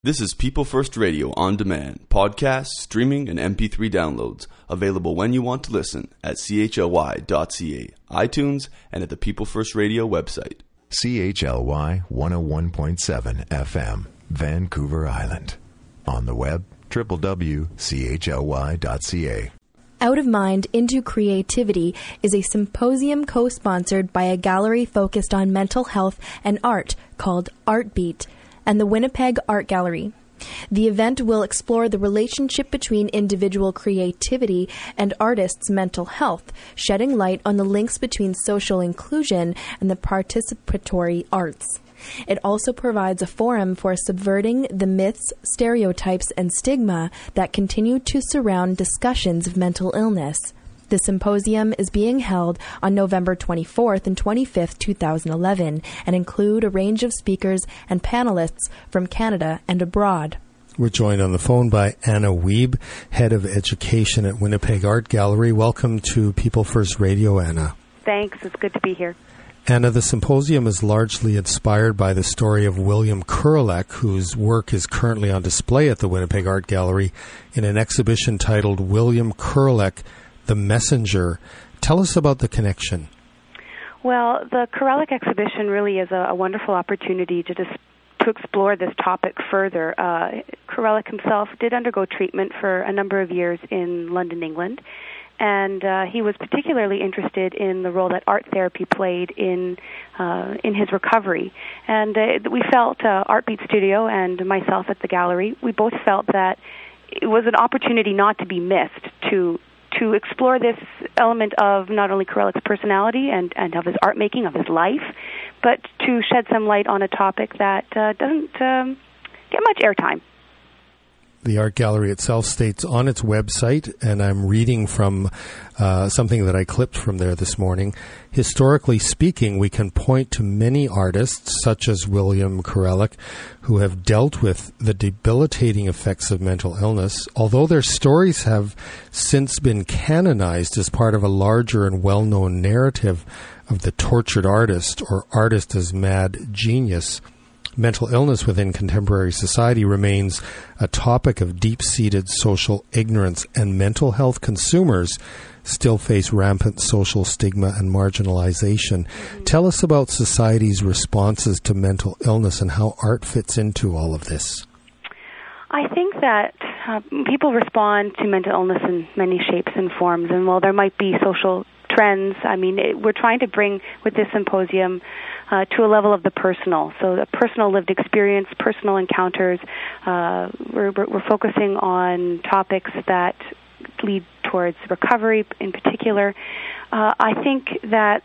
This is People First Radio on demand, podcasts, streaming, and MP3 downloads, available when you want to listen at chly.ca, iTunes, and at the People First Radio website. CHLY 101.7 FM, Vancouver Island. On the web, www.chly.ca. Out of Mind into Creativity is a symposium co-sponsored by a gallery focused on mental health and art called Artbeat and the Winnipeg Art Gallery. The event will explore the relationship between individual creativity and artists' mental health, shedding light on the links between social inclusion and the participatory arts. It also provides a forum for subverting the myths, stereotypes, and stigma that continue to surround discussions of mental illness. The symposium is being held on November 24th and 25th, 2011, and include a range of speakers and panelists from Canada and abroad. We're joined on the phone by Anna Wiebe, Head of Education at Winnipeg Art Gallery. Welcome to People First Radio, Anna. Thanks. It's good to be here. Anna, the symposium is largely inspired by the story of William Kurelek, whose work is currently on display at the Winnipeg Art Gallery in an exhibition titled William Kurelek, The Messenger. Tell us about the connection. Well, the Kurelek exhibition really is a wonderful opportunity to explore this topic further. Kurelek himself did undergo treatment for a number of years in London, England, and he was particularly interested in the role that art therapy played in his recovery. And we felt, Artbeat Studio and myself at the gallery, we both felt that it was an opportunity not to be missed to explore this element of not only Kurelek's personality and of his art making, of his life, but to shed some light on a topic that doesn't get much airtime. The art gallery itself states on its website, and I'm reading from something that I clipped from there this morning, historically speaking, we can point to many artists, such as William Kurelek, who have dealt with the debilitating effects of mental illness, although their stories have since been canonized as part of a larger and well-known narrative of the tortured artist or artist as mad genius. Mental illness within contemporary society remains a topic of deep-seated social ignorance, and mental health consumers still face rampant social stigma and marginalization. Tell us about society's responses to mental illness and how art fits into all of this. I think that people respond to mental illness in many shapes and forms, and while there might be social trends, we're trying to bring, with this symposium, to a level of the personal. So the personal lived experience, personal encounters. We're focusing on topics that lead towards recovery in particular. I think that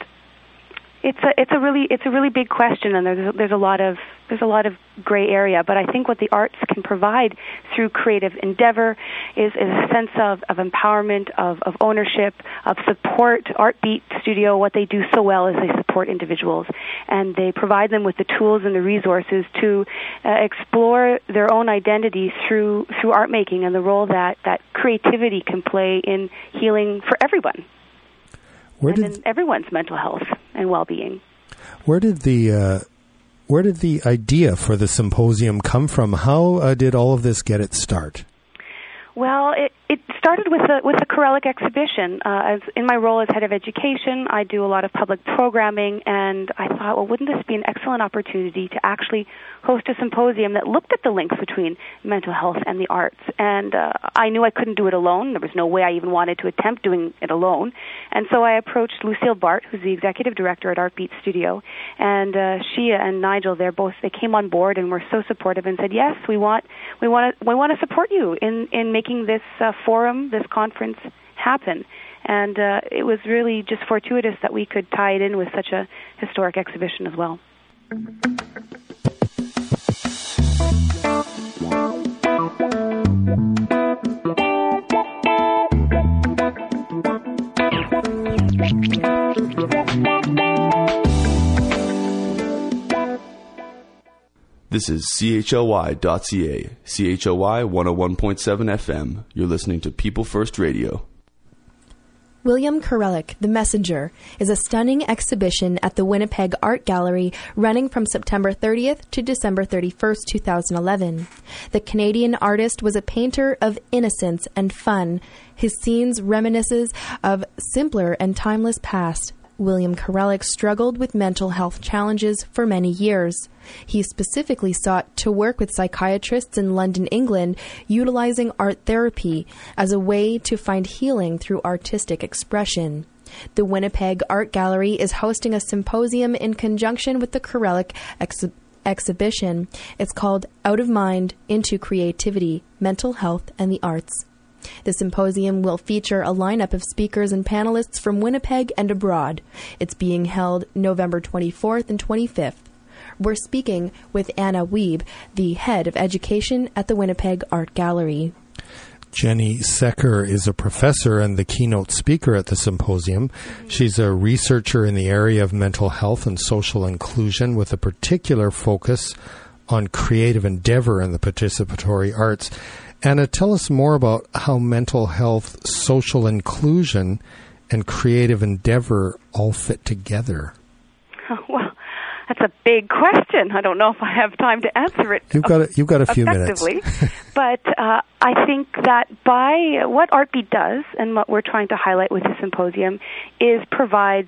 it's a really big question, and there's a lot of gray area. But I think what the arts can provide through creative endeavor is a sense of empowerment, of ownership, of support. Artbeat Studio, what they do so well is they support individuals, and they provide them with the tools and the resources to explore their own identity through art making and the role that creativity can play in healing for everyone. In everyone's mental health and well-being. Where did the idea for the symposium come from? How did all of this get its start? Well, it started with the Kurelek exhibition. As in my role as head of education, I do a lot of public programming, and I thought, well, wouldn't this be an excellent opportunity to actually host a symposium that looked at the links between mental health and the arts? And I knew I couldn't do it alone. There was no way I even wanted to attempt doing it alone. And so I approached Lucille Bart, who's the executive director at Artbeat Studio, and she and Nigel, they came on board and were so supportive and said, yes, we want to support you in making this forum, this conference happen. And it was really just fortuitous that we could tie it in with such a historic exhibition as well. This is CHLY.ca, CHLY 101.7 FM. You're listening to People First Radio. William Karelic, The Messenger, is a stunning exhibition at the Winnipeg Art Gallery running from September 30th to December 31st, 2011. The Canadian artist was a painter of innocence and fun. His scenes reminisces of simpler and timeless past. William Karelic struggled with mental health challenges for many years. He specifically sought to work with psychiatrists in London, England, utilizing art therapy as a way to find healing through artistic expression. The Winnipeg Art Gallery is hosting a symposium in conjunction with the Karelic exhibition. It's called Out of Mind, Into Creativity, Mental Health and the Arts. The symposium will feature a lineup of speakers and panelists from Winnipeg and abroad. It's being held November 24th and 25th. We're speaking with Anna Wiebe, the head of education at the Winnipeg Art Gallery. Jenny Secker is a professor and the keynote speaker at the symposium. She's a researcher in the area of mental health and social inclusion with a particular focus on creative endeavor and the participatory arts. Anna, tell us more about how mental health, social inclusion, and creative endeavor all fit together. Well, that's a big question. I don't know if I have time to answer it. You've got a few minutes. But I think that by what ArtBeat does, and what we're trying to highlight with the symposium, is provides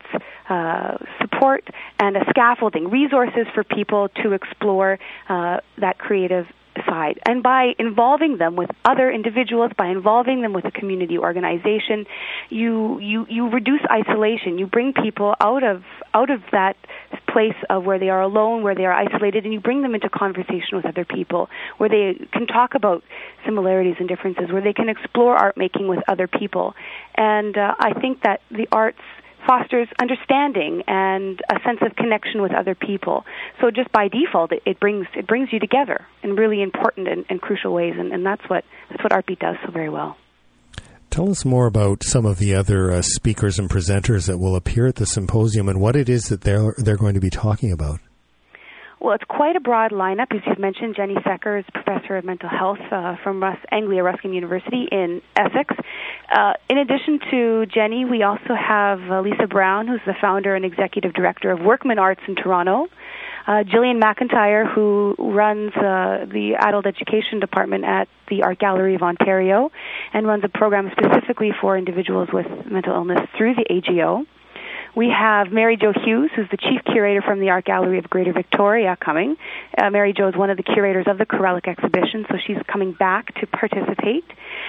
support and a scaffolding, resources for people to explore that creative side. And by involving them with other individuals, by involving them with a community organization, you reduce isolation. You bring people out of that place of where they are alone, where they are isolated, and you bring them into conversation with other people, where they can talk about similarities and differences, where they can explore art making with other people. And I think that the arts fosters understanding and a sense of connection with other people. So just by default, it brings you together in really important and crucial ways, and that's what ArtBeat does so very well. Tell us more about some of the other speakers and presenters that will appear at the symposium and what it is that they're going to be talking about. Well, it's quite a broad lineup. As you've mentioned, Jenny Secker is Professor of Mental Health from Anglia Ruskin University in Essex. In addition to Jenny, we also have Lisa Brown, who's the founder and executive director of Workman Arts in Toronto. Gillian McIntyre, who runs the adult education department at the Art Gallery of Ontario and runs a program specifically for individuals with mental illness through the AGO. We have Mary Jo Hughes, who's the chief curator from the Art Gallery of Greater Victoria, coming. Mary Jo is one of the curators of the Karelic exhibition, so she's coming back to participate.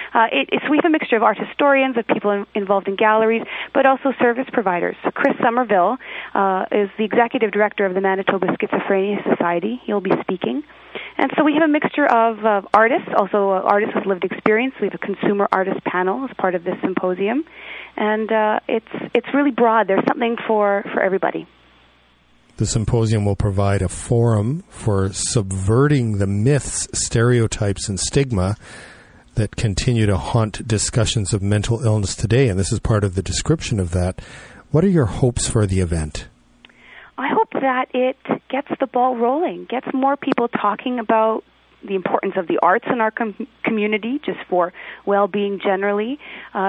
We have a mixture of art historians, of people involved in galleries, but also service providers. So Chris Somerville is the executive director of the Manitoba Schizophrenia Society. He'll be speaking. And so we have a mixture of artists, also artists with lived experience. We have a consumer artist panel as part of this symposium. And it's really broad. There's something for everybody. The symposium will provide a forum for subverting the myths, stereotypes, and stigma that continue to haunt discussions of mental illness today, and this is part of the description of that. What are your hopes for the event? I hope that it gets the ball rolling, gets more people talking about the importance of the arts in our community, just for well-being generally,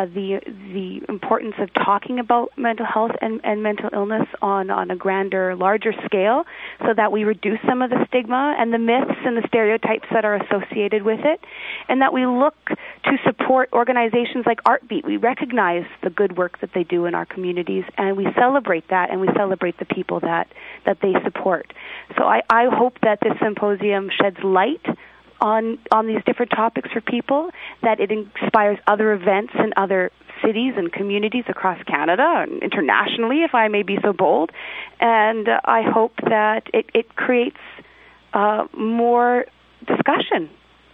the importance of talking about mental health and mental illness on a grander, larger scale, so that we reduce some of the stigma and the myths and the stereotypes that are associated with it, and that we look to support organizations like ArtBeat. We recognize the good work that they do in our communities, and we celebrate that, and we celebrate the people that they support. So I hope that this symposium sheds light on these different topics for people, that it inspires other events in other cities and communities across Canada and internationally, if I may be so bold. And I hope that it creates more discussion.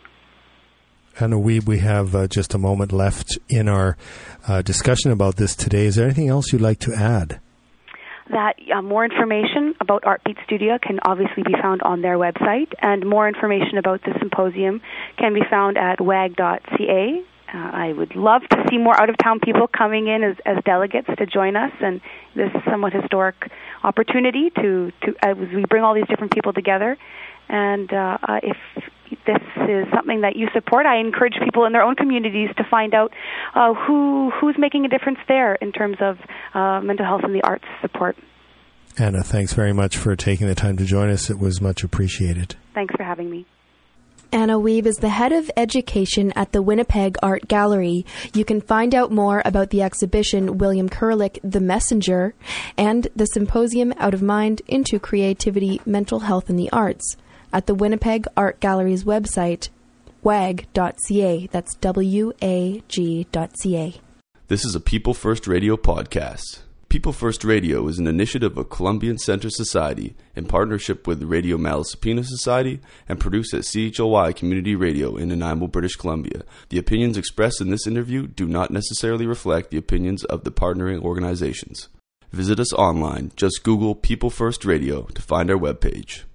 Anna Wiebe, we have just a moment left in our discussion about this today. Is there anything else you'd like to add? That more information about ArtBeat Studio can obviously be found on their website, and more information about the symposium can be found at wag.ca. I would love to see more out-of-town people coming in as delegates to join us, and this somewhat historic opportunity to as we bring all these different people together. And if this is something that you support, I encourage people in their own communities to find out who's making a difference there in terms of mental health and the arts support. Anna, thanks very much for taking the time to join us. It was much appreciated. Thanks for having me. Anna Weave is the head of education at the Winnipeg Art Gallery. You can find out more about the exhibition William Kurelic, The Messenger, and the symposium Out of Mind, Into Creativity, Mental Health and the Arts at the Winnipeg Art Gallery's website, wag.ca. That's WAG.ca. This is a People First Radio podcast. People First Radio is an initiative of Columbian Centre Society in partnership with the Radio Malaspina Society and produced at CHLY Community Radio in Nanaimo, British Columbia. The opinions expressed in this interview do not necessarily reflect the opinions of the partnering organizations. Visit us online. Just Google People First Radio to find our webpage.